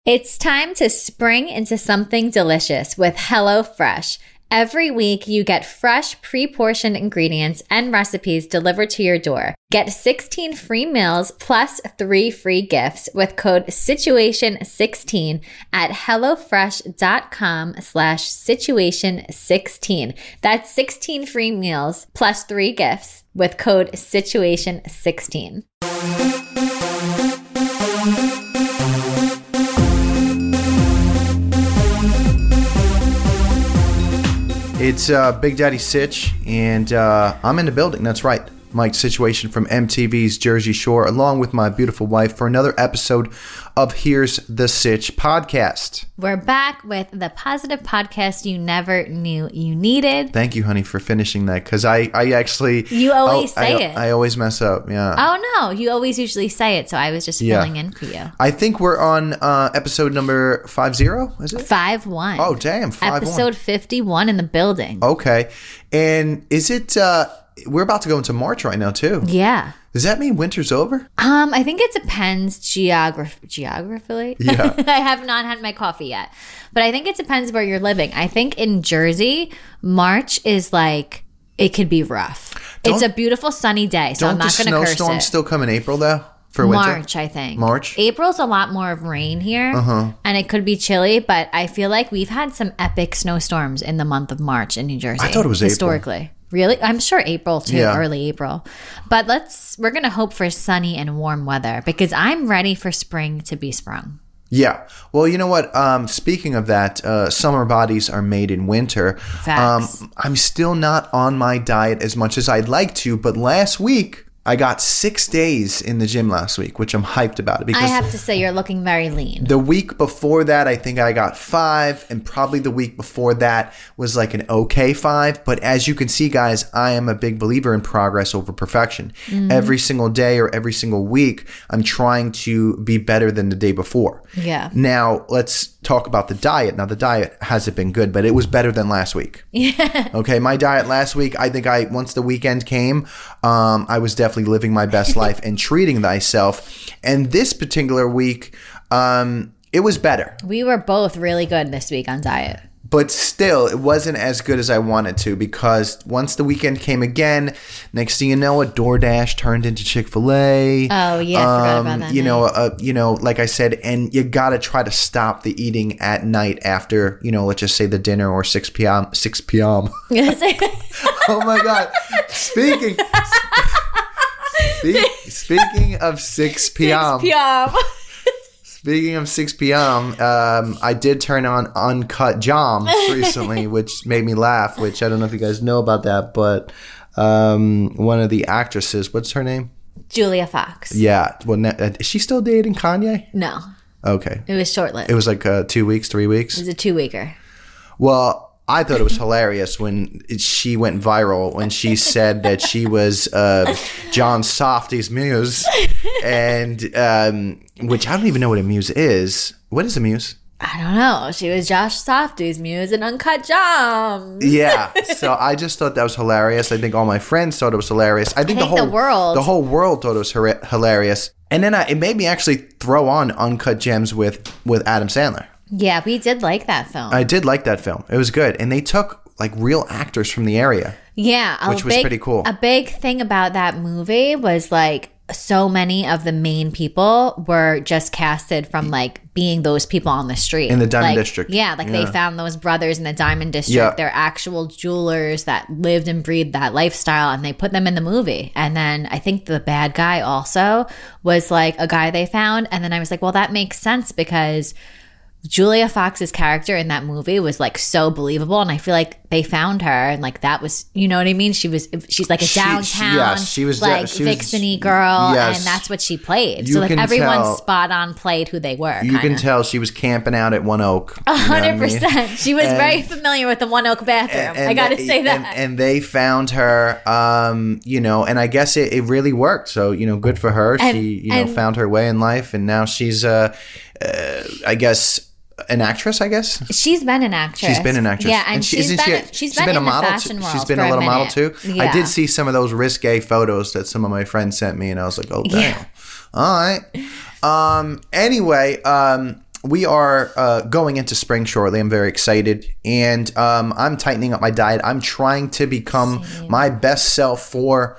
It's time to spring into something delicious with HelloFresh. Every week, you get fresh, pre-portioned ingredients and recipes delivered to your door. Get 16 free meals plus 3 free gifts with code SITUATION16 at HelloFresh.com/situation16. That's 16 free meals plus 3 gifts with code SITUATION16. It's Big Daddy Sitch, and I'm in the building. That's right. Mike Situation from MTV's Jersey Shore, along with my beautiful wife, for another episode of Here's the Sitch podcast. We're back with the positive podcast you never knew you needed. Thank you, honey, for finishing that, because I actually... You always say it. I always mess up, yeah. Oh, no. You always usually say it, so I was just filling in for you. I think we're on episode number 50, is it? 5-1. Oh, damn, 5-1. Episode 51 in the building. Okay. And is it... we're about to go into March right now, too. Yeah. Does that mean winter's over? I think it depends geographically. Yeah. I have not had my coffee yet. But I think it depends where you're living. I think in Jersey, March is like, it could be rough. It's a beautiful sunny day, so I'm not going to curse it. Don't the snowstorms still come in April, though? For winter? March, I think. March? April's a lot more of rain here, and it could be chilly, but I feel like we've had some epic snowstorms in the month of March in New Jersey. I thought it was historically. April. Really? I'm sure April too, Yeah. early April. But we're going to hope for sunny and warm weather because I'm ready for spring to be sprung. Yeah. Well, you know what? Speaking of that, summer bodies are made in winter. Facts. I'm still not on my diet as much as I'd like to, but last week I got 6 days in the gym last week, which I'm hyped about. Because I have to say you're looking very lean. the week before that, I think I got 5, and probably the week before that was like an okay 5. But as you can see, guys, I am a big believer in progress over perfection. Every single day or every single week, I'm trying to be better than the day before. Yeah. Now, let's talk about the diet. Now, the diet hasn't been good, but it was better than last week. Yeah. Okay, my diet last week, I think once the weekend came, I was definitely living my best life and treating thyself. And this particular week, it was better. We were both really good this week on diet. But still, it wasn't as good as I wanted to, because once the weekend came again, next thing you know, a DoorDash turned into Chick-fil-A. Oh, yeah, I forgot about that. You know, like I said, and you got to try to stop the eating at night after, let's just say the dinner or 6 p.m. 6 p.m. Oh, my God. Speaking of 6 p.m. 6 p.m. Speaking of 6 p.m., I did turn on Uncut Gems recently, which made me laugh, which I don't know if you guys know about that, but one of the actresses, what's her name? Julia Fox. Yeah. Well, is she still dating Kanye? No. Okay. It was short-lived. It was like 2 weeks, 3 weeks? It was a 2-weeker. Well, I thought it was hilarious when she went viral when she said that she was John Softy's muse, and which I don't even know what a muse is. What is a muse? I don't know. She was Josh Softy's muse in Uncut Gems. Yeah. So I just thought that was hilarious. I think all my friends thought it was hilarious. I think the whole world thought it was hilarious. And then it made me actually throw on Uncut Gems with Adam Sandler. Yeah, we did like that film. I did like that film. It was good. And they took like real actors from the area. Yeah. Which was pretty cool. A big thing about that movie was like so many of the main people were just casted from like being those people on the street. In the Diamond District. Yeah, they found those brothers in the Diamond District. Yeah. They're actual jewelers that lived and breathed that lifestyle, and they put them in the movie. And then I think the bad guy also was like a guy they found. And then I was like, well, that makes sense because Julia Fox's character in that movie was like so believable, and I feel like they found her, and like that was, you know what I mean? She's like a downtown, she was like vixeny girl, and that's what she played. So like everyone spot on played who they were. You can tell she was camping out at One Oak. 100%. She was very familiar with the One Oak bathroom. I got to say that. And they found her, and I guess it really worked. So good for her. She found her way in life, and now she's I guess. An actress, I guess. She's been an actress. Yeah, and she's been a model too. She's been a little model too. Yeah. I did see some of those risque photos that some of my friends sent me, and I was like, oh damn. Yeah. All right. Anyway, we are going into spring shortly. I'm very excited, and I'm tightening up my diet. I'm trying to become my best self for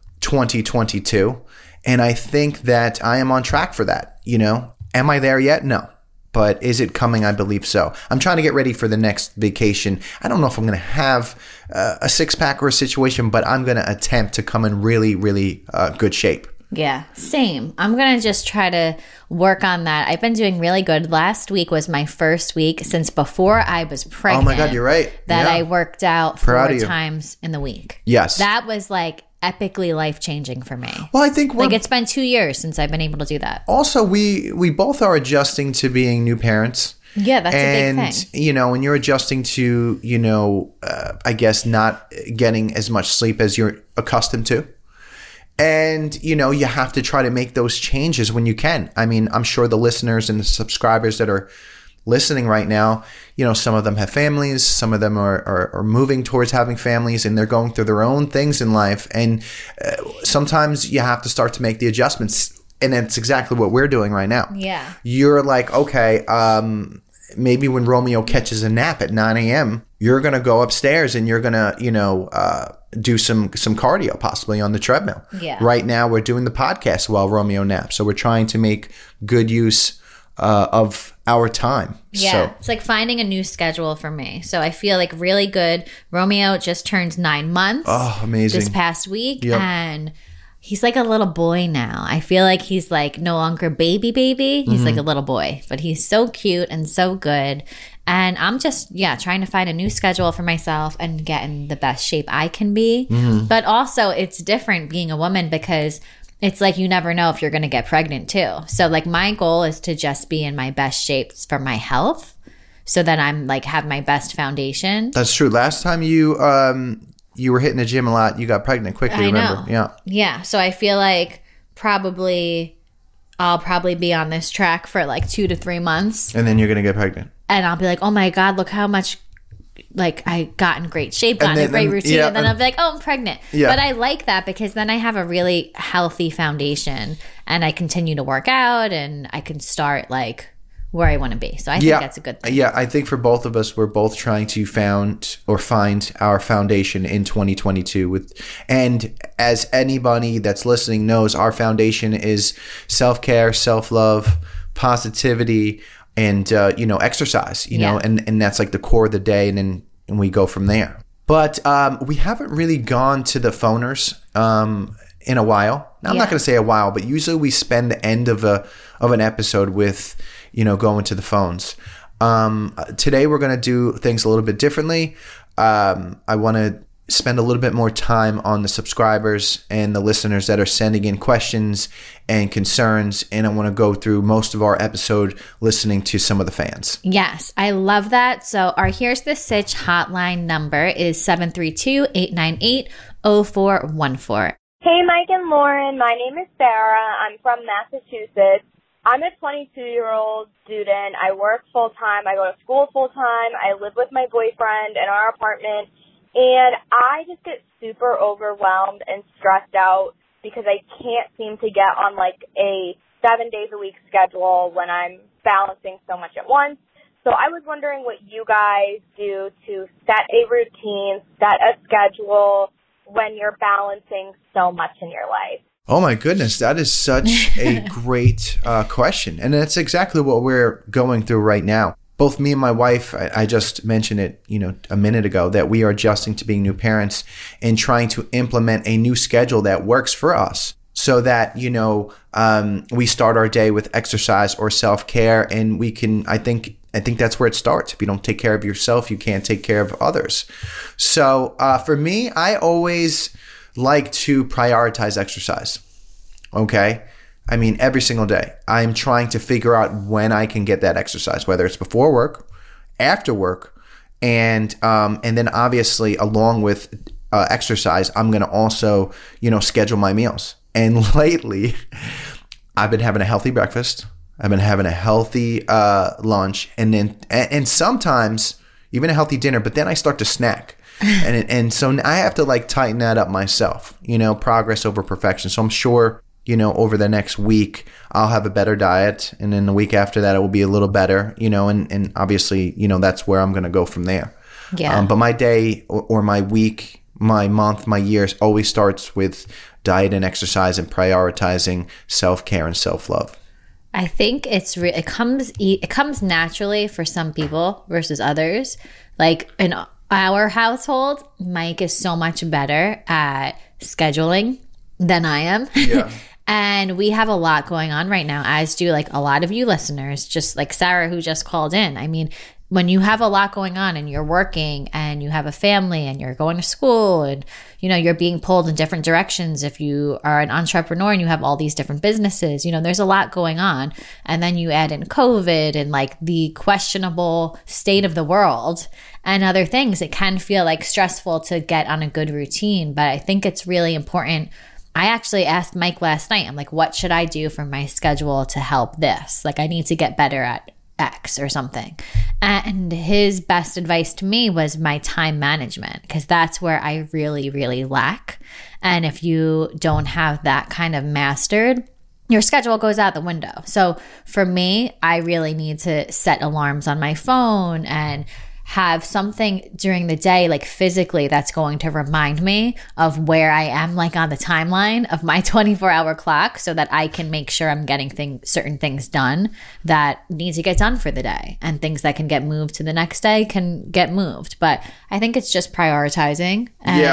2022, and I think that I am on track for that. Am I there yet? No. But is it coming? I believe so. I'm trying to get ready for the next vacation. I don't know if I'm going to have a six-pack or a situation, but I'm going to attempt to come in really, really good shape. Yeah, same. I'm going to just try to work on that. I've been doing really good. Last week was my first week since before I was pregnant. Oh my God, you're right. That I worked out 4 times in the week. Yes. That was like epically life-changing for me. Well, I think it's been 2 years since I've been able to do that. Also, we both are adjusting to being new parents. Yeah, that's a big thing. When you're adjusting to, I guess not getting as much sleep as you're accustomed to. And, you have to try to make those changes when you can. I mean, I'm sure the listeners and the subscribers that are listening right now, some of them have families, some of them are moving towards having families, and they're going through their own things in life. And sometimes you have to start to make the adjustments. And it's exactly what we're doing right now. Yeah. You're like, okay, maybe when Romeo catches a nap at 9 a.m., you're going to go upstairs and you're going to, do some cardio possibly on the treadmill. Yeah. Right now we're doing the podcast while Romeo naps. So we're trying to make good use of our time. Yeah. So. It's like finding a new schedule for me. So I feel like really good. Romeo just turned 9 months. Oh, amazing. This past week. Yep. And he's like a little boy now. I feel like he's like no longer baby. He's like a little boy, but he's so cute and so good. And I'm just, trying to find a new schedule for myself and get in the best shape I can be. Mm-hmm. But also it's different being a woman because it's like you never know if you're going to get pregnant too. So like my goal is to just be in my best shapes for my health so that I'm like have my best foundation. That's true. Last time you were hitting the gym a lot, you got pregnant quickly, remember? Yeah. Yeah. So I feel like I'll probably be on this track for like 2 to 3 months. And then you're going to get pregnant. And I'll be like, oh my God, look how much like I got in great shape, got in a great routine. And then I'll be like, oh, I'm pregnant. Yeah. But I like that because then I have a really healthy foundation and I continue to work out and I can start like where I want to be. So I think that's a good thing. Yeah, I think for both of us, we're both trying to find our foundation in 2022. And as anybody that's listening knows, our foundation is self-care, self-love, positivity, and exercise. And that's like the core of the day, and we go from there. But we haven't really gone to the phoners in a while. Now, I'm not going to say a while, but usually we spend the end of an episode with going to the phones. Today we're going to do things a little bit differently. I want to spend a little bit more time on the subscribers and the listeners that are sending in questions and concerns, and I want to go through most of our episode listening to some of the fans. Yes, I love that. So our Here's the Sitch hotline number is 732-898-0414. Hey, Mike and Lauren. My name is Sarah. I'm from Massachusetts. I'm a 22-year-old student. I work full-time. I go to school full-time. I live with my boyfriend in our apartment. And I just get super overwhelmed and stressed out because I can't seem to get on like a 7 days a week schedule when I'm balancing so much at once. So I was wondering what you guys do to set a routine, set a schedule when you're balancing so much in your life. Oh my goodness, that is such a great question. And that's exactly what we're going through right now. Both me and my wife, I just mentioned it, a minute ago, that we are adjusting to being new parents and trying to implement a new schedule that works for us so that, we start our day with exercise or self-care, and we can, I think that's where it starts. If you don't take care of yourself, you can't take care of others. So for me, I always like to prioritize exercise. Okay? I mean, every single day, I'm trying to figure out when I can get that exercise, whether it's before work, after work, and then obviously along with exercise, I'm going to also, schedule my meals. And lately, I've been having a healthy breakfast. I've been having a healthy lunch, and sometimes even a healthy dinner. But then I start to snack, and so I have to like tighten that up myself. Progress over perfection. So I'm sure over the next week, I'll have a better diet. And then the week after that, it will be a little better, and obviously, that's where I'm going to go from there. Yeah. But my day or my week, my month, my years always starts with diet and exercise and prioritizing self-care and self-love. I think it comes naturally for some people versus others. Like in our household, Mike is so much better at scheduling than I am. Yeah. And we have a lot going on right now, as do like a lot of you listeners, just like Sarah, who just called in. I mean, when you have a lot going on and you're working and you have a family and you're going to school and, you're being pulled in different directions. If you are an entrepreneur and you have all these different businesses, there's a lot going on. And then you add in COVID and like the questionable state of the world and other things. It can feel like stressful to get on a good routine, but I think it's really important. I actually asked Mike last night, I'm like, what should I do for my schedule to help this? Like, I need to get better at X or something. And his best advice to me was my time management, because that's where I really, really lack. And if you don't have that kind of mastered, your schedule goes out the window. So for me, I really need to set alarms on my phone and have something during the day, like physically, that's going to remind me of where I am, like on the timeline of my 24-hour clock, so that I can make sure I'm getting certain things done that need to get done for the day, and things that can get moved to the next day can get moved. But I think it's just prioritizing.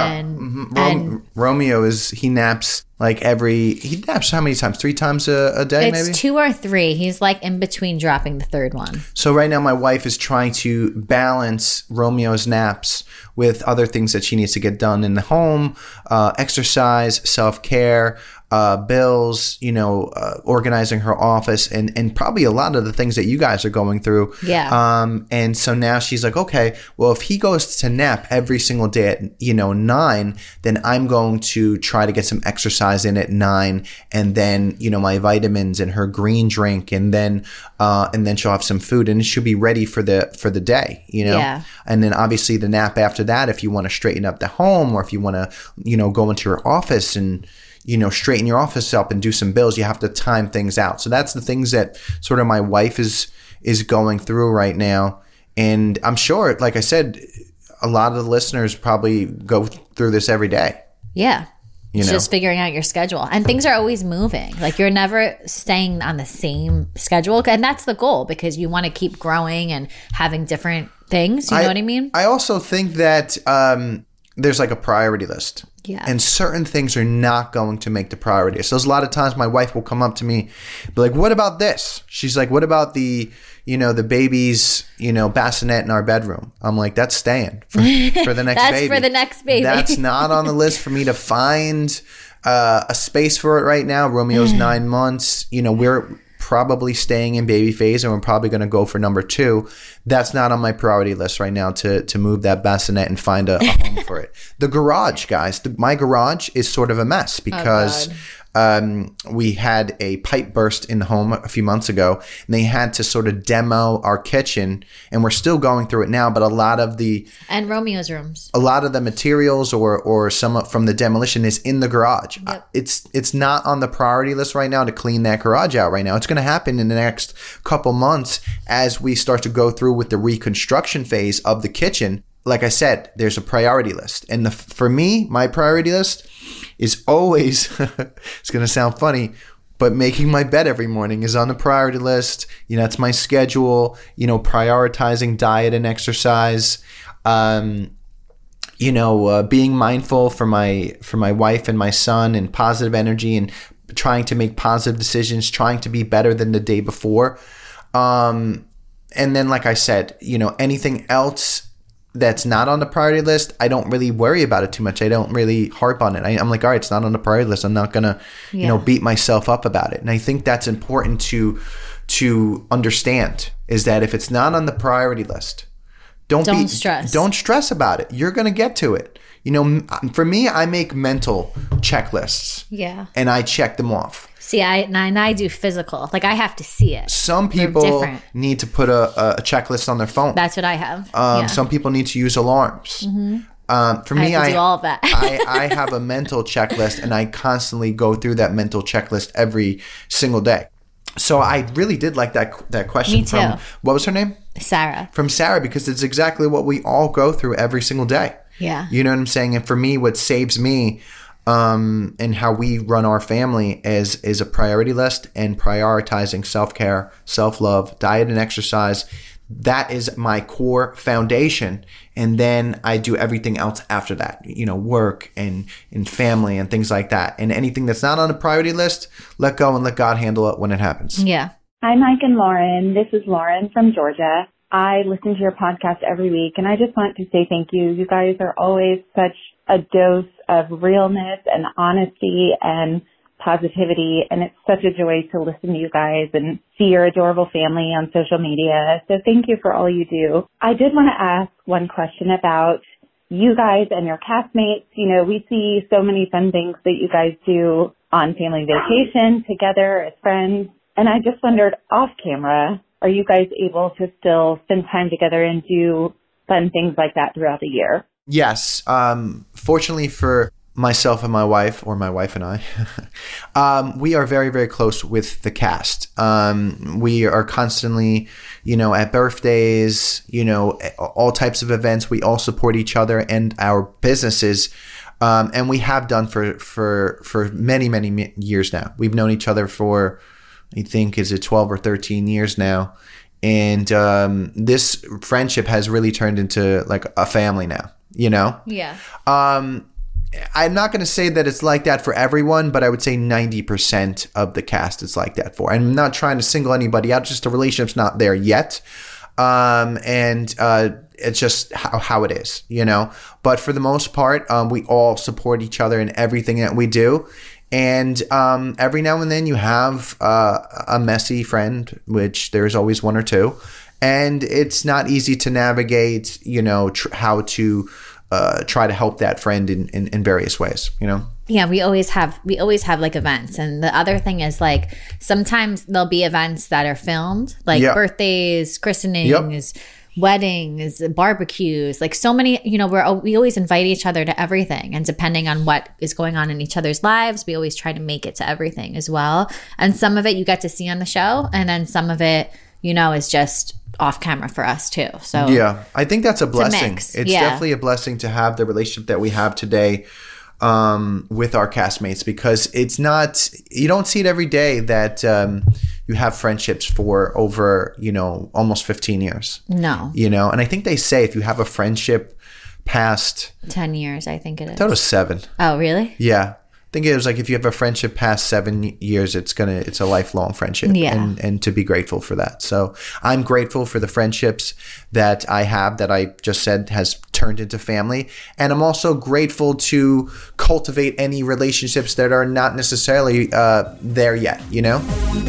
And Romeo he naps he naps how many times? 3 times a day, maybe? It's 2 or 3. He's like in between dropping the third one. So right now my wife is trying to balance Romeo's naps with other things that she needs to get done in the home, exercise, self-care, bills, organizing her office, and probably a lot of the things that you guys are going through. Yeah. And so now she's like, okay, well, if he goes to nap every single day at, 9, then I'm going to try to get some exercise in at 9, and then, my vitamins and her green drink, and then she'll have some food, and she'll be ready for the day, Yeah. And then obviously the nap after that, if you want to straighten up the home, or if you want to, go into your office and, straighten your office up and do some bills, you have to time things out. So that's the things that sort of my wife is going through right now. And I'm sure, like I said, a lot of the listeners probably go through this every day. Yeah. It's just figuring out your schedule. And things are always moving. Like, you're never staying on the same schedule. And that's the goal, because you want to keep growing and having different things. You know what I mean? I also think that there's like a priority list. Yeah. And certain things are not going to make the priority. So there's a lot of times my wife will come up to me, be like, what about this? She's like, what about the baby's, bassinet in our bedroom? I'm like, that's staying for the next That's baby. for the next baby. That's not on the list for me to find a space for it right now. Romeo's 9 months. We're probably staying in baby phase, and we're probably going to go for number 2. That's not on my priority list right now to move that bassinet and find a home for it. The garage, guys, my garage is sort of a mess because we had a pipe burst in the home a few months ago, and they had to sort of demo our kitchen, and we're still going through it now. But a lot of Romeo's rooms, a lot of the materials or some from the demolition is in the garage. Yep. It's not on the priority list right now to clean that garage out right now. It's going to happen in the next couple months as we start to go through with the reconstruction phase of the kitchen. Like I said, there's a priority list. And for me, my priority list is always, it's going to sound funny, but making my bed every morning is on the priority list. It's my schedule, prioritizing diet and exercise, being mindful for my wife and my son, and positive energy, and trying to make positive decisions, trying to be better than the day before. And then, like I said, anything else that's not on the priority list, I don't really worry about it too much. I don't really harp on it. I'm like, all right, it's not on the priority list. I'm not going to, beat myself up about it. And I think that's important to understand, is that if it's not on the priority list, don't stress. Don't stress about it. You're going to get to it. For me, I make mental checklists. Yeah. And I check them off. See, I do physical. Like, I have to see it. Some people need to put a checklist on their phone. That's what I have. Some people need to use alarms. Mm-hmm. For me, I have to do all of that. I have a mental checklist, and I constantly go through that mental checklist every single day. So I really did like that question. Me too. From, what was her name? Sarah. From Sarah, because it's exactly what we all go through every single day. Yeah. You know what I'm saying? And for me, what saves me and how we run our family is a priority list and prioritizing self-care, self-love, diet and exercise. That is my core foundation. And then I do everything else after that, you know, work and family and things like that. And anything that's not on a priority list, let go and let God handle it when it happens. Yeah. Hi, Mike and Lauren. This is Lauren from Georgia. I listen to your podcast every week, and I just want to say thank you. You guys are always such a dose of realness and honesty and positivity, and it's such a joy to listen to you guys and see your adorable family on social media. So thank you for all you do. I did want to ask one question about you guys and your castmates. You know, we see so many fun things that you guys do on family vacation together as friends. And I just wondered, off camera, are you guys able to still spend time together and do fun things like that throughout the year? Yes. Fortunately for myself and my wife, or my wife and I, we are very, very close with the cast. We are constantly, you know, at birthdays, you know, all types of events. We all support each other and our businesses. And we have done for many, many years now. We've known each other for, I think, is it 12 or 13 years now. And this friendship has really turned into like a family now, you know? Yeah. I'm not going to say that it's like that for everyone, but I would say 90% of the cast is like that for. I'm not trying to single anybody out, just the relationship's not there yet. It's just how it is, you know? But for the most part, we all support each other in everything that we do. And every now and then you have a messy friend, which there's always one or two. And it's not easy to navigate, you know, how to try to help that friend in various ways, you know? Yeah, we always have like events. And the other thing is, like, sometimes there'll be events that are filmed, like birthdays, christenings, weddings, barbecues, like so many, you know, we always invite each other to everything. And depending on what is going on in each other's lives, we always try to make it to everything as well. And some of it you get to see on the show. And then some of it, you know, is just off camera for us too. So yeah, I think that's a blessing. It's Definitely a blessing to have the relationship that we have today with our castmates, because it's not, you don't see it every day that you have friendships for over, you know, almost 15 years. No. You know, and I think they say if you have a friendship past 10 years, I think it is. I thought it was 7. Oh, really? Yeah. I think it was like if you have a friendship past 7 years, it's a lifelong friendship. Yeah. And to be grateful for that. So I'm grateful for the friendships that I have, that I just said has turned into family. And I'm also grateful to cultivate any relationships that are not necessarily there yet, you know?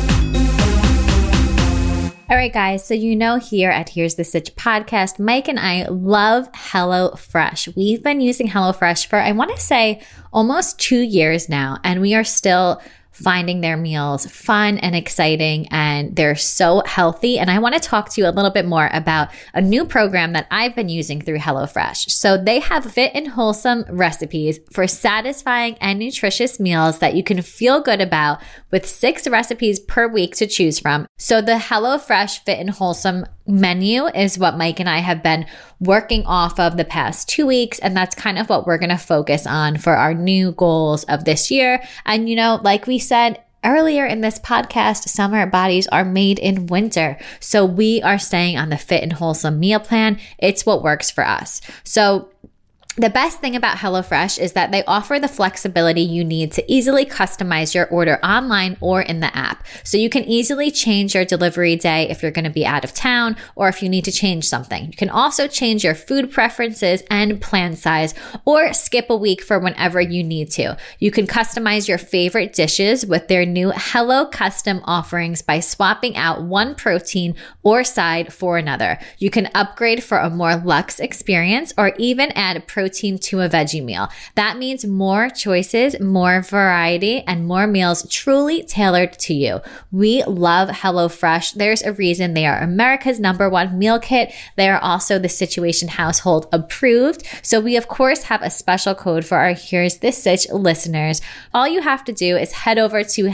All right, guys. So, you know, here at Here's the Sitch podcast, Mike and I love HelloFresh. We've been using HelloFresh for, I want to say, almost 2 years now, and we are still finding their meals fun and exciting, and they're so healthy. And I want to talk to you a little bit more about a new program that I've been using through HelloFresh. So they have fit and wholesome recipes for satisfying and nutritious meals that you can feel good about, with 6 recipes per week to choose from. So the HelloFresh Fit and Wholesome menu is what Mike and I have been working off of the past 2 weeks. And that's kind of what we're going to focus on for our new goals of this year. And, you know, like we said earlier in this podcast, summer bodies are made in winter. So we are staying on the Fit and Wholesome meal plan. It's what works for us. So the best thing about HelloFresh is that they offer the flexibility you need to easily customize your order online or in the app. So you can easily change your delivery day if you're going to be out of town, or if you need to change something. You can also change your food preferences and plan size, or skip a week for whenever you need to. You can customize your favorite dishes with their new Hello Custom offerings by swapping out one protein or side for another. You can upgrade for a more luxe experience, or even add protein protein to a veggie meal. That means more choices, more variety, and more meals truly tailored to you. We love HelloFresh. There's a reason they are America's #1 meal kit. They are also the Situation Household approved. So we, of course, have a special code for our Here's This Sitch listeners. All you have to do is head over to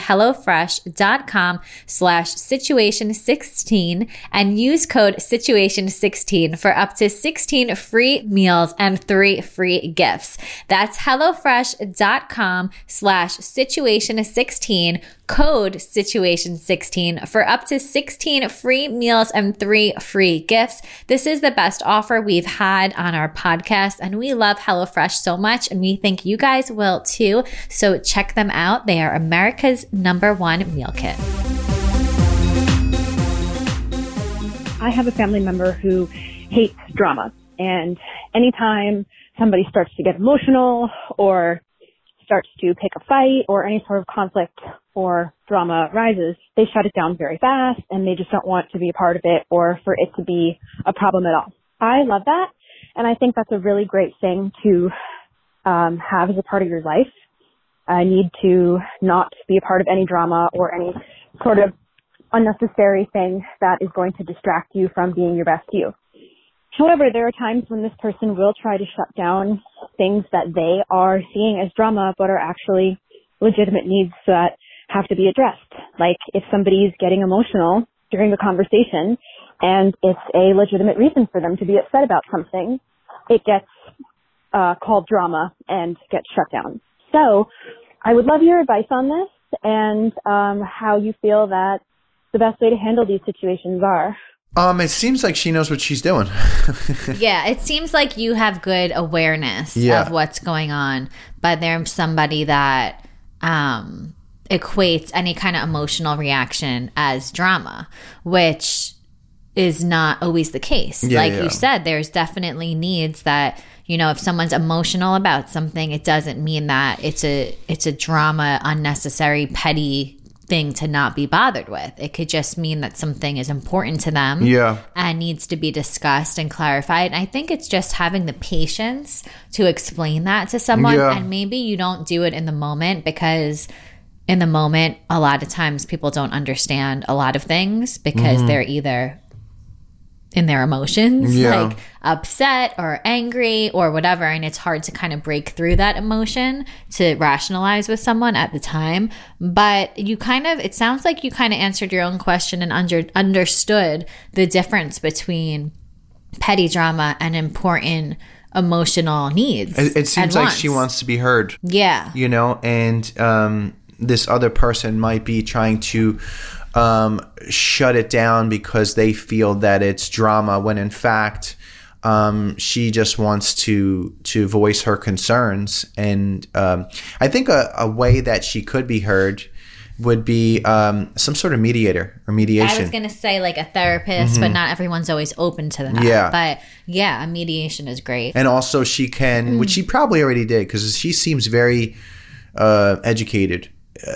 HelloFresh.com/situation16 and use code situation16 for up to 16 free meals and 3 free gifts. That's HelloFresh.com/situation16, code situation16 for up to 16 free meals and 3 free gifts. This is the best offer we've had on our podcast, and we love HelloFresh so much, and we think you guys will too. So check them out. They are America's #1 meal kit. I have a family member who hates drama, and anytime somebody starts to get emotional or starts to pick a fight or any sort of conflict or drama rises, they shut it down very fast and they just don't want to be a part of it or for it to be a problem at all. I love that, and I think that's a really great thing to have as a part of your life. I need to not be a part of any drama or any sort of unnecessary thing that is going to distract you from being your best you. However, there are times when this person will try to shut down things that they are seeing as drama but are actually legitimate needs that have to be addressed. Like if somebody's getting emotional during a conversation and it's a legitimate reason for them to be upset about something, it gets called drama and gets shut down. So I would love your advice on this and how you feel that the best way to handle these situations are. It seems like she knows what she's doing. Yeah, it seems like you have good awareness of what's going on, but there's somebody that equates any kind of emotional reaction as drama, which is not always the case. You said, there's definitely needs that, you know, if someone's emotional about something, it doesn't mean that it's a drama, unnecessary, petty thing to not be bothered with. It could just mean that something is important to them and needs to be discussed and clarified. And I think it's just having the patience to explain that to someone. And maybe you don't do it in the moment, because in the moment, a lot of times people don't understand a lot of things because they're either in their emotions, like upset or angry or whatever. And it's hard to kind of break through that emotion to rationalize with someone at the time. But it sounds like you kind of answered your own question and understood the difference between petty drama and important emotional needs. It seems like she wants to be heard. Yeah. You know, and this other person might be trying to shut it down because they feel that it's drama, when in fact she just wants to voice her concerns. And I think a way that she could be heard would be some sort of mediator or mediation. I was going to say like a therapist, but not everyone's always open to that. Yeah. But yeah, a mediation is great. And also she can, which she probably already did, because she seems very educated,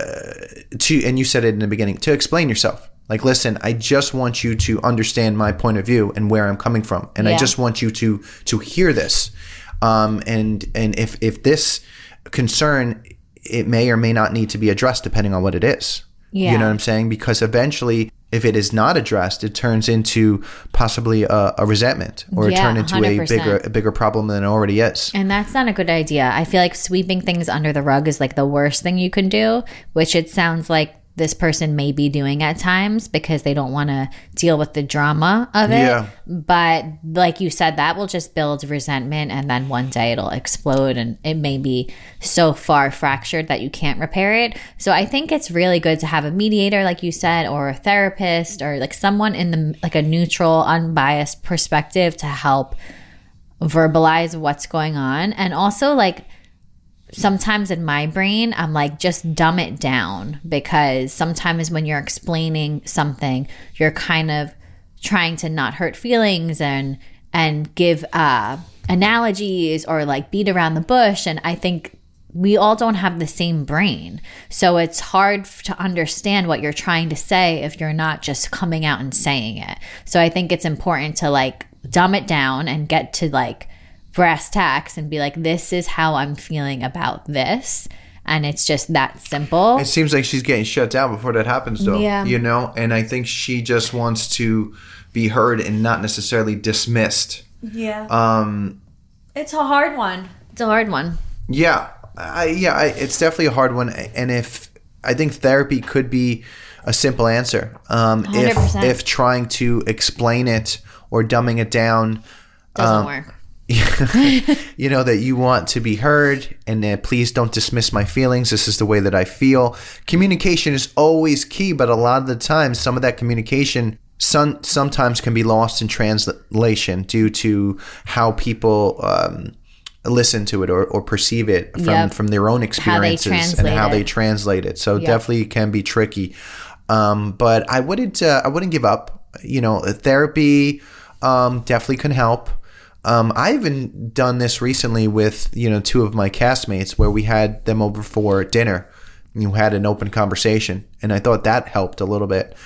and you said it in the beginning, to explain yourself. Like, listen, I just want you to understand my point of view and where I'm coming from. And I just want you to hear this. And if this concern, it may or may not need to be addressed depending on what it is. Yeah. You know what I'm saying? Because eventually, if it is not addressed, it turns into possibly a resentment, or it turns into 100%. a bigger problem than it already is. And that's not a good idea. I feel like sweeping things under the rug is like the worst thing you can do, which it sounds like this person may be doing at times because they don't want to deal with the drama of it. Yeah. But like you said, that will just build resentment, and then one day it'll explode, and it may be so far fractured that you can't repair it. So I think it's really good to have a mediator, like you said, or a therapist, or like someone in the like a neutral, unbiased perspective to help verbalize what's going on. And also, like, sometimes in my brain, I'm like, just dumb it down, because sometimes when you're explaining something, you're kind of trying to not hurt feelings and give analogies or like beat around the bush. And I think we all don't have the same brain. So it's hard to understand what you're trying to say if you're not just coming out and saying it. So I think it's important to like dumb it down and get to like brass tacks and be like, this is how I'm feeling about this. And it's just that simple. It seems like she's getting shut down before that happens, though. Yeah. You know? And I think she just wants to be heard and not necessarily dismissed. Yeah. It's a hard one. It's a hard one. Yeah. It's definitely a hard one. And I think therapy could be a simple answer. 100%. If trying to explain it or dumbing it down Doesn't work. you know, that you want to be heard and please don't dismiss my feelings. This is the way that I feel. Communication is always key, but a lot of the time, some of that communication sometimes can be lost in translation due to how people listen to it or perceive it from their own experiences and how they translate it. So definitely can be tricky. But I wouldn't give up. You know, therapy definitely can help. I even done this recently with, you know, 2 of my castmates where we had them over for dinner. You had an open conversation, and I thought that helped a little bit.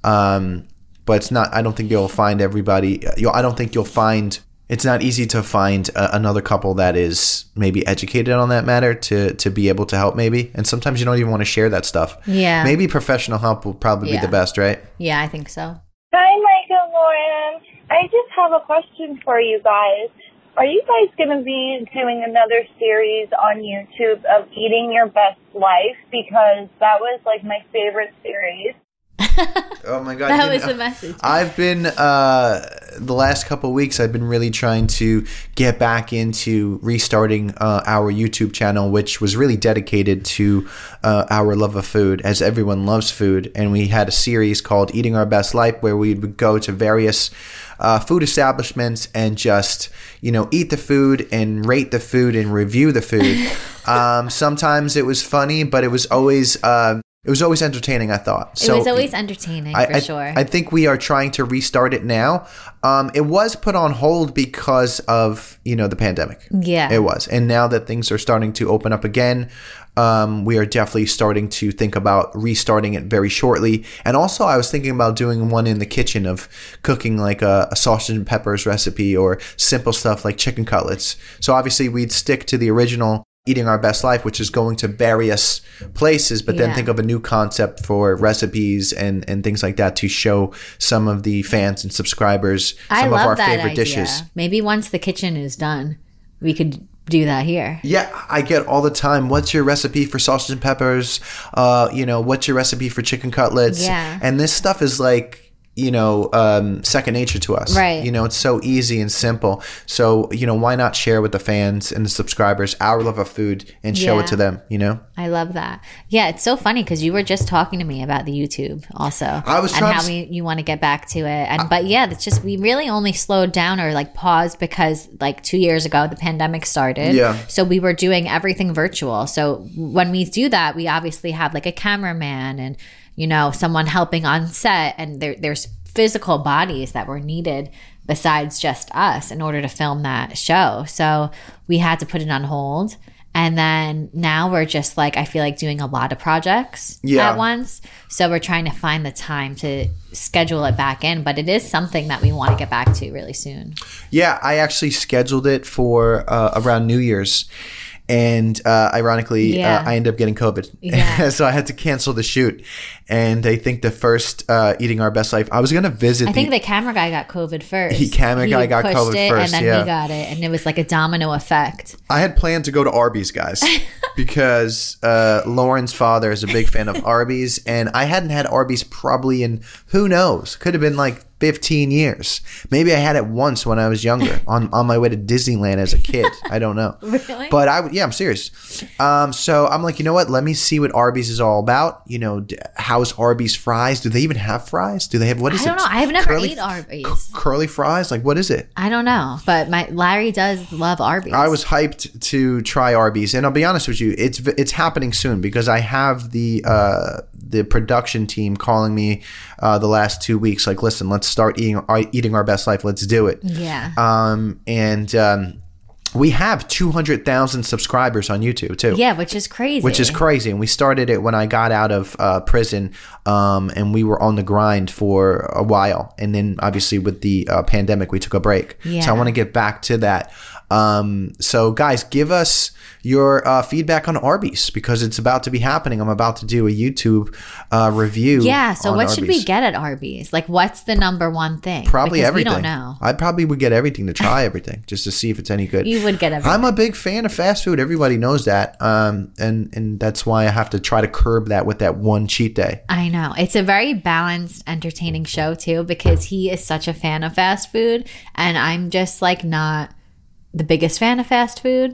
But it's not. I don't think you'll find everybody. I don't think you'll find. It's not easy to find another couple that is maybe educated on that matter to be able to help maybe. And sometimes you don't even want to share that stuff. Yeah. Maybe professional help will probably be the best, right? Yeah, I think so. Hi, Mike and Lauren. I just have a question for you guys. Are you guys going to be doing another series on YouTube of eating your best life? Because that was like my favorite series. Oh my God. That was the message. I've been, the last couple of weeks, I've been really trying to get back into restarting our YouTube channel, which was really dedicated to our love of food, as everyone loves food. And we had a series called Eating Our Best Life where we would go to various food establishments and just, you know, eat the food and rate the food and review the food. Sometimes it was funny, but it was always entertaining, I thought. It was always entertaining, for sure. I think we are trying to restart it now. It was put on hold because of, you know, the pandemic. Yeah. It was. And now that things are starting to open up again, we are definitely starting to think about restarting it very shortly. And also, I was thinking about doing one in the kitchen of cooking like a sausage and peppers recipe or simple stuff like chicken cutlets. So obviously, we'd stick to the original Eating Our Best Life, which is going to various places, but then think of a new concept for recipes and things like that to show some of the fans and subscribers some of our favorite dishes. Maybe once the kitchen is done, we could do that here. Yeah, I get all the time, what's your recipe for sausage and peppers? You know, what's your recipe for chicken cutlets? Yeah. And this stuff is like, you know, second nature to us. Right. You know, it's so easy and simple. So, you know, why not share with the fans and the subscribers our love of food and show it to them, you know? I love that. Yeah, it's so funny because you were just talking to me about the YouTube also. I was trying and how you want to get back to it. And but yeah, it's just we really only slowed down or like paused because like 2 years ago the pandemic started. Yeah. So we were doing everything virtual. So when we do that, we obviously have like a cameraman and, you know, someone helping on set, and there's physical bodies that were needed besides just us in order to film that show. So we had to put it on hold. And then now we're just like, I feel like doing a lot of projects at once. So we're trying to find the time to schedule it back in. But it is something that we want to get back to really soon. Yeah, I actually scheduled it for around New Year's. And ironically, I ended up getting COVID. Yeah. So I had to cancel the shoot. And I think the first Eating Our Best Life, I was going to visit. I think the camera guy got COVID first. He got COVID first. And then we got it. And it was like a domino effect. I had planned to go to Arby's, guys, because Lauren's father is a big fan of Arby's. And I hadn't had Arby's probably in, who knows, could have been like 15 years. Maybe I had it once when I was younger on my way to Disneyland as a kid. I don't know. Really? But I'm serious. So I'm like, you know what? Let me see what Arby's is all about. You know, how's Arby's fries? Do they even have fries? Do they have, what is it? I don't know. I've never ate Arby's. Curly fries? Like, what is it? I don't know. But Larry does love Arby's. I was hyped to try Arby's. And I'll be honest with you, it's happening soon because I have the production team calling me the last 2 weeks like, listen, let's start eating our best life. Let's do it. Yeah. We have 200,000 subscribers on YouTube too. Yeah, which is crazy. And we started it when I got out of prison, and we were on the grind for a while. And then obviously with the pandemic, we took a break. Yeah. So I want to get back to that. So guys, give us your feedback on Arby's, because it's about to be happening. I'm about to do a YouTube review. Yeah. So on what should we Arby's. get at Arby's? Like, what's the number one thing? Probably Because everything. We don't know. I probably would get everything to try everything just to see if it's any good. You would get everything. I'm a big fan of fast food. Everybody knows that. And that's why I have to try to curb that with that one cheat day. I know. It's a very balanced, entertaining show too, because he is such a fan of fast food, and I'm just like not the biggest fan of fast food.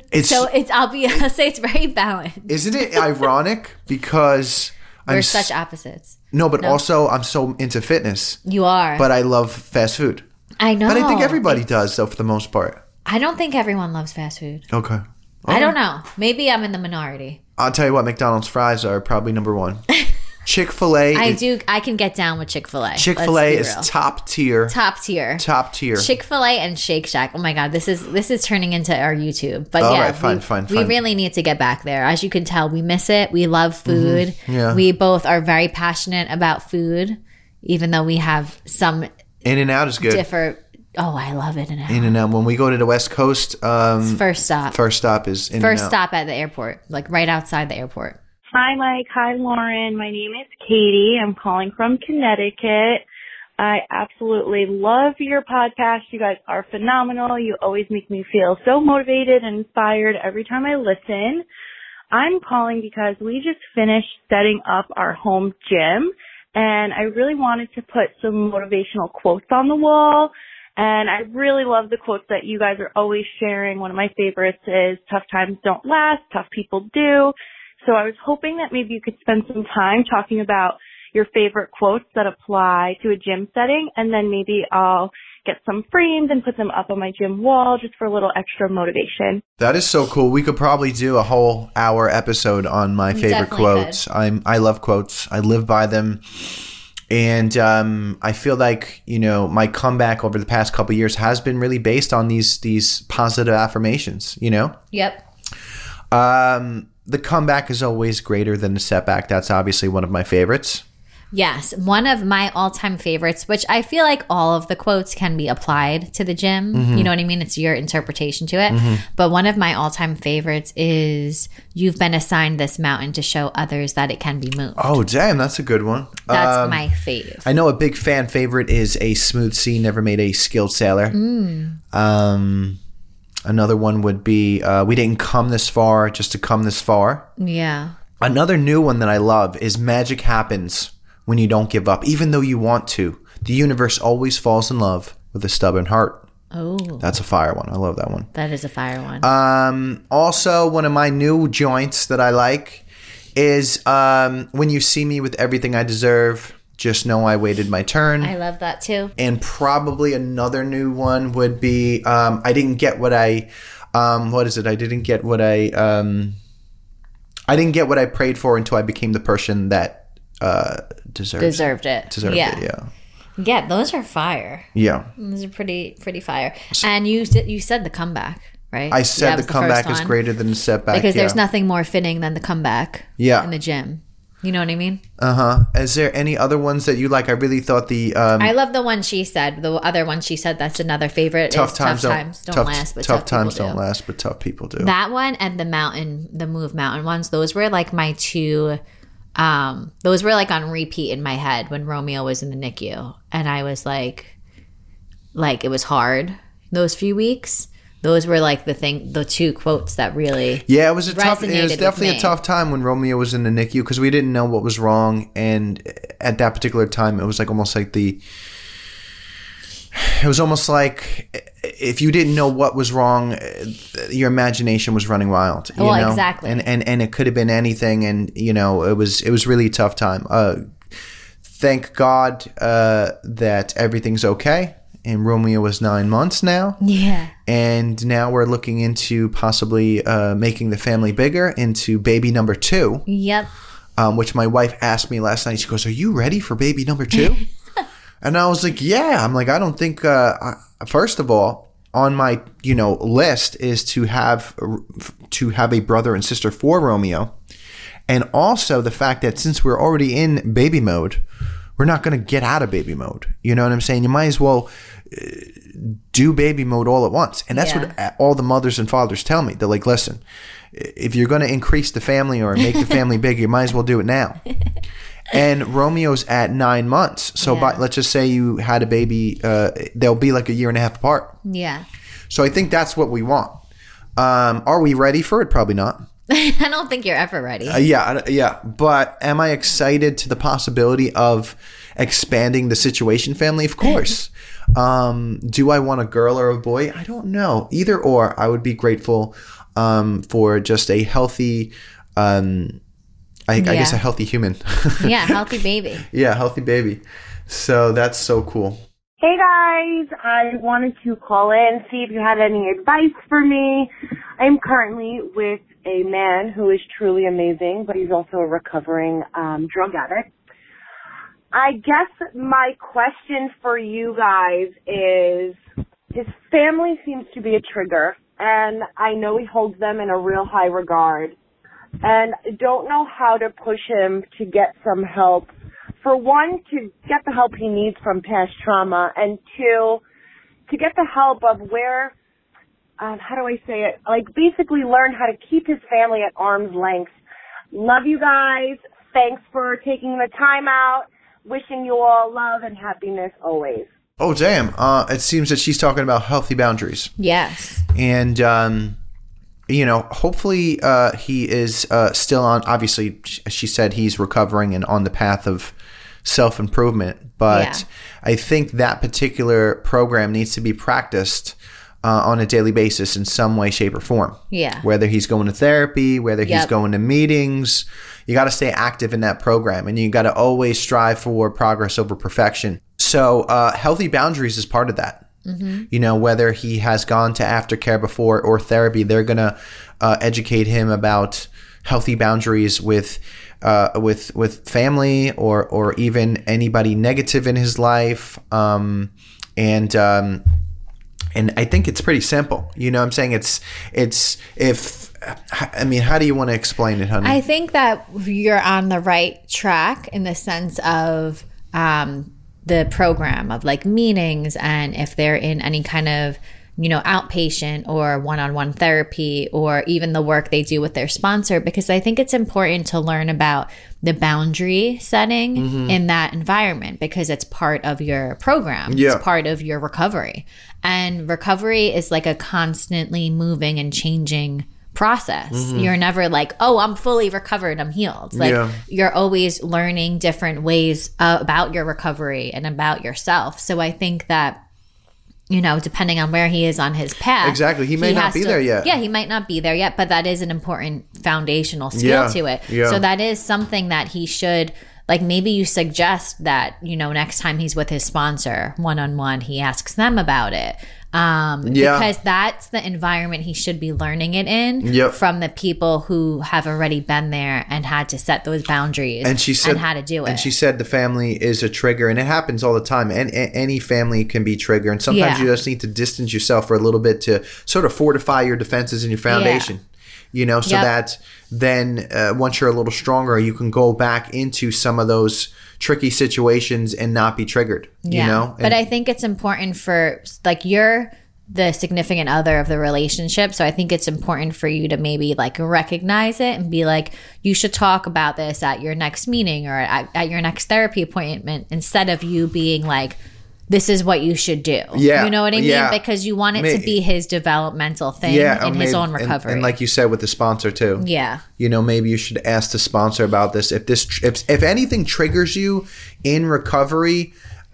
I'll say it's very balanced. Isn't it ironic? Because We're such opposites. No, but also I'm so into fitness. You are. But I love fast food. I know. But I think everybody does, though, for the most part. I don't think everyone loves fast food. Okay. I don't know. Maybe I'm in the minority. I'll tell you what, McDonald's fries are probably number one. Chick-fil-A. I can get down with Chick-fil-A. Chick-fil-A is top tier. Top tier. Top tier. Chick-fil-A and Shake Shack. Oh my God, this is turning into our YouTube. But All right, fine. We really need to get back there. As you can tell, we miss it. We love food. Mm-hmm. Yeah. We both are very passionate about food, even though we have some In-N-Out is good. different. Oh, I love In-N-Out. In-N-Out. When we go to the West Coast, First stop. first stop is In-N-Out. First stop at the airport, like right outside the airport. Hi, Mike. Hi, Lauren. My name is Katie. I'm calling from Connecticut. I absolutely love your podcast. You guys are phenomenal. You always make me feel so motivated and inspired every time I listen. I'm calling because we just finished setting up our home gym, and I really wanted to put some motivational quotes on the wall. And I really love the quotes that you guys are always sharing. One of my favorites is, tough times don't last, tough people do. So I was hoping that maybe you could spend some time talking about your favorite quotes that apply to a gym setting, and then maybe I'll get some framed and put them up on my gym wall just for a little extra motivation. That is so cool. We could probably do a whole hour episode on my favorite quotes. I love quotes. I live by them. And I feel like, my comeback over the past couple of years has been really based on these positive affirmations, Yep. The comeback is always greater than the setback. That's obviously one of my favorites. Yes. One of my all-time favorites, which I feel like all of the quotes can be applied to the gym. Mm-hmm. You know what I mean? It's your interpretation to it. But one of my all-time favorites is, you've been assigned this mountain to show others that it can be moved. Oh, damn. That's a good one. That's my fave. I know a big fan favorite is a smooth sea never made a skilled sailor. Another one would be, we didn't come this far just to come this far. Yeah. Another new one that I love is magic happens when you don't give up, even though you want to. The universe always falls in love with a stubborn heart. Oh. That's a fire one. I love that one. That is a fire one. Also, one of my new joints that I like is when you see me with everything I deserve, just know I waited my turn. I love that too. And probably another new one would be I didn't get what I I didn't get what I prayed for until I became the person that deserved it. Deserved it, yeah. Yeah, those are fire. Yeah. Those are pretty fire. And you said the comeback, right? I said the comeback is greater than the setback. Because there's nothing more fitting than the comeback in the gym. You know what I mean? Is there any other ones that you like? I really thought I love the one she said. The other one she said that's another favorite. Tough times don't last, but tough people do. That one and the Move Mountain ones. Those were like my two. Those were like on repeat in my head when Romeo was in the NICU, and I was like it was hard those few weeks. Those were like the two quotes that really it was definitely a tough time when Romeo was in the NICU because we didn't know what was wrong, and at that particular time it was like almost like if you didn't know what was wrong, your imagination was running wild. You know? Exactly. And it could have been anything, and it was really a tough time. Thank God that everything's okay. And Romeo was 9 months now. Yeah. And now we're looking into possibly making the family bigger into baby number 2. Yep. Which my wife asked me last night. She goes, "Are you ready for baby number 2?" And I was like, "Yeah." I'm like, I don't think. First of all, on my, list is to have a brother and sister for Romeo. And also the fact that since we're already in baby mode, we're not going to get out of baby mode. You know what I'm saying? You might as well do baby mode all at once. And that's what all the mothers and fathers tell me. They're like, listen, if you're going to increase the family or make the family big, you might as well do it now. And Romeo's at 9 months. So let's just say you had a baby, they'll be like a year and a half apart. Yeah. So I think that's what we want. Are we ready for it? Probably not. I don't think you're ever ready. Yeah. But am I excited to the possibility of expanding the situation family? Of course. Do I want a girl or a boy? I don't know. Either or, I would be grateful for just a healthy, I guess a healthy human. Yeah, healthy baby. Yeah, healthy baby. So that's so cool. Hey guys, I wanted to call in, see if you had any advice for me. I'm currently with a man who is truly amazing, but he's also a recovering drug addict. I guess my question for you guys is, his family seems to be a trigger, and I know he holds them in a real high regard, and I don't know how to push him to get some help. For one, to get the help he needs from past trauma, and two, to get the help of where, how do I say it, like basically learn how to keep his family at arm's length. Love you guys. Thanks for taking the time out. Wishing you all love and happiness always. Oh, damn. It seems that she's talking about healthy boundaries. Yes. And, hopefully he is still on, obviously, she said he's recovering and on the path of self-improvement. But I think that particular program needs to be practiced on a daily basis in some way, shape, or form. Yeah. Whether he's going to therapy, whether he's going to meetings, you got to stay active in that program, and you got to always strive for progress over perfection. So healthy boundaries is part of that. Mm-hmm. Whether he has gone to aftercare before or therapy, they're going to educate him about healthy boundaries with family or even anybody negative in his life. And I think it's pretty simple. You know what I'm saying? How do you want to explain it, honey? I think that you're on the right track in the sense of the program of like meetings, and if they're in any kind of, outpatient or one-on-one therapy, or even the work they do with their sponsor, because I think it's important to learn about the boundary setting in that environment, because it's part of your program. Yeah. It's part of your recovery. And recovery is like a constantly moving and changing process. You're never like, oh, I'm fully recovered, I'm healed. Like you're always learning different ways about your recovery and about yourself. So I think that, depending on where he is on his path. Exactly. He may not be there yet. Yeah, he might not be there yet, but that is an important foundational skill to it. Yeah. So that is something that he should, like, maybe you suggest that, next time he's with his sponsor one-on-one, he asks them about it. Because that's the environment he should be learning it in from the people who have already been there and had to set those boundaries and how to do it. And she said the family is a trigger, and it happens all the time. And any family can be trigger. And sometimes you just need to distance yourself for a little bit to sort of fortify your defenses and your foundation. So that then once you're a little stronger, you can go back into some of those tricky situations and not be triggered, But I think it's important for, like, you're the significant other of the relationship. So I think it's important for you to maybe like recognize it and be like, you should talk about this at your next meeting or at your next therapy appointment, instead of you being like, this is what you should do. Yeah. You know what I mean? Because you want it to be his developmental thing in his own recovery. And like you said with the sponsor too. Yeah. Maybe you should ask the sponsor about this. If anything triggers you in recovery,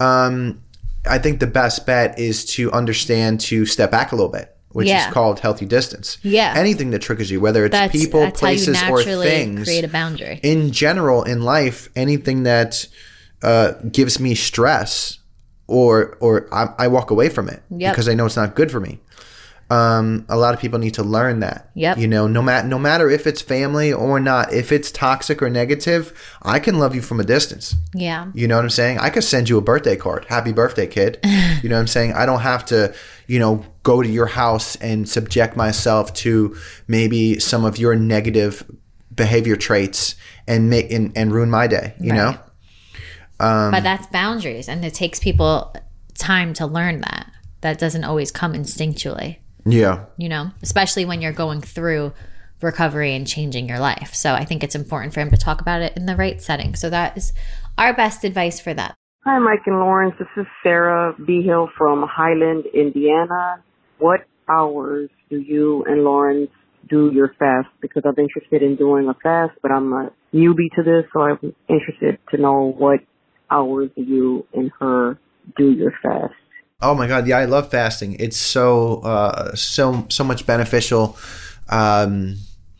I think the best bet is to understand to step back a little bit, which is called healthy distance. Yeah. Anything that triggers you, whether it's people, places, or things. Create a boundary. In general, in life, anything that gives me stress, or I walk away from it because I know it's not good for me. A lot of people need to learn that. Yep. You know, no matter if it's family or not, if it's toxic or negative, I can love you from a distance. Yeah. You know what I'm saying? I could send you a birthday card. Happy birthday, kid. You know what I'm saying? I don't have to, go to your house and subject myself to maybe some of your negative behavior traits and ruin my day, you know? But that's boundaries, and it takes people time to learn that. That doesn't always come instinctually. Yeah. Especially when you're going through recovery and changing your life. So I think it's important for him to talk about it in the right setting. So that is our best advice for that. Hi, Mike and Lawrence. This is Sarah Behill from Highland, Indiana. What hours do you and Lawrence do your fast? Because I'm interested in doing a fast, but I'm a newbie to this, so I'm interested to know what hours do you and her do your fast. Oh my God. Yeah. I love fasting. It's so much beneficial. I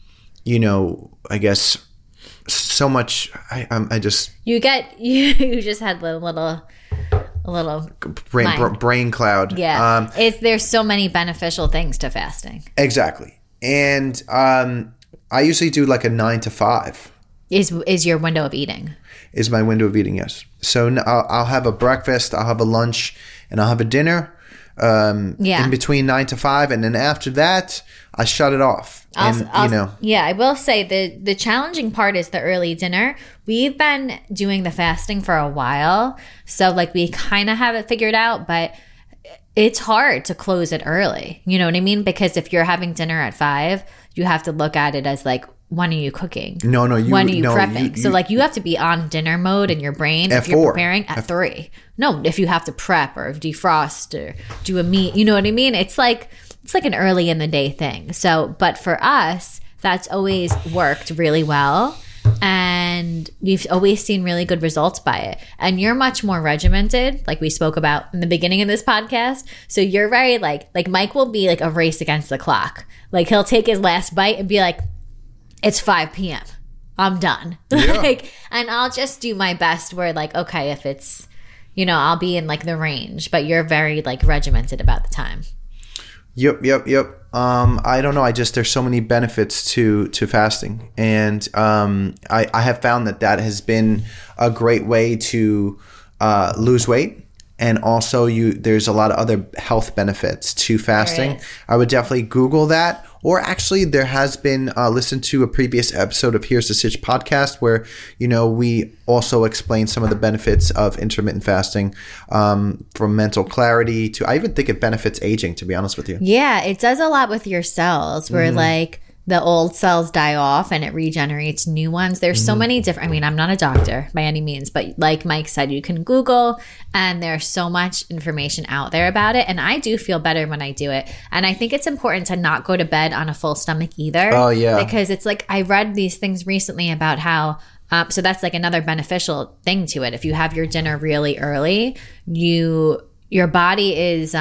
guess so much. I just, you just had a little brain cloud. Yeah. There's so many beneficial things to fasting. Exactly. And, I usually do like a 9 to 5 is your window of eating. Is my window of eating. Yes. So I'll have a breakfast, I'll have a lunch, and I'll have a dinner in between 9 to 5. And then after that, I shut it off. Yeah, I will say the challenging part is the early dinner. We've been doing the fasting for a while. So we kind of have it figured out, but it's hard to close it early. You know what I mean? Because if you're having dinner at 5, you have to look at it as when are you cooking? No. When are you prepping? So you have to be on dinner mode in your brain if you're preparing at 3. No, if you have to prep or defrost or do a meat, you know what I mean? It's like an early in the day thing. So, but for us, that's always worked really well. And we've always seen really good results by it. And you're much more regimented, like we spoke about in the beginning of this podcast. So you're very like Mike will be like a race against the clock. He'll take his last bite and be like, it's 5 p.m. I'm done. Yeah. And I'll just do my best where okay, if it's, I'll be in the range, but you're very regimented about the time. Yep. I don't know. There's so many benefits to fasting. And I have found that has been a great way to lose weight. And also there's a lot of other health benefits to fasting. I would definitely Google that. Or actually, there has been listen to a previous episode of Here's the Sitch podcast where, we also explain some of the benefits of intermittent fasting, from mental clarity to, I even think it benefits aging, to be honest with you. Yeah, it does a lot with your cells where the old cells die off and it regenerates new ones. There's so many different, I'm not a doctor by any means, but like Mike said, you can Google and there's so much information out there about it. And I do feel better when I do it. And I think it's important to not go to bed on a full stomach either. Oh, yeah. Because it's I read these things recently about how, so that's another beneficial thing to it. If you have your dinner really early, your body is,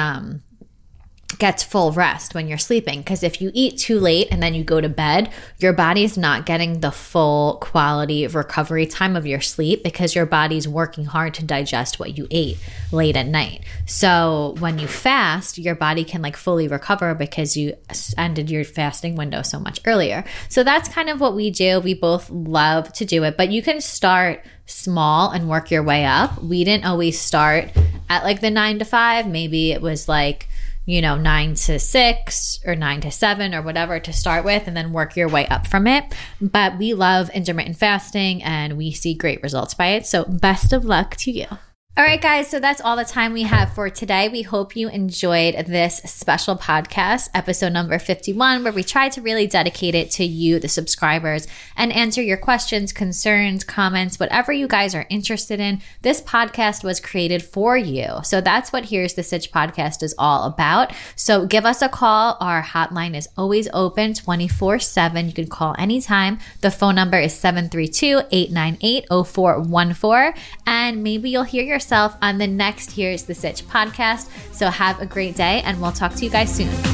gets full rest when you're sleeping, because if you eat too late and then you go to bed, your body's not getting the full quality of recovery time of your sleep because your body's working hard to digest what you ate late at night. So when you fast, your body can fully recover because you ended your fasting window so much earlier. So that's kind of what we do. We both love to do it, but you can start small and work your way up. We didn't always start at the 9 to 5. Maybe it was 9 to 6 or 9 to 7 or whatever to start with, and then work your way up from it. But we love intermittent fasting and we see great results by it. So best of luck to you. All right, guys. So that's all the time we have for today. We hope you enjoyed this special podcast, episode number 51, where we try to really dedicate it to you, the subscribers, and answer your questions, concerns, comments, whatever you guys are interested in. This podcast was created for you. So that's what Here's the Sitch podcast is all about. So give us a call. Our hotline is always open 24/7. You can call anytime. The phone number is 732-898-0414. And maybe you'll hear yourself on the next Here's the Sitch podcast. So have a great day and we'll talk to you guys soon.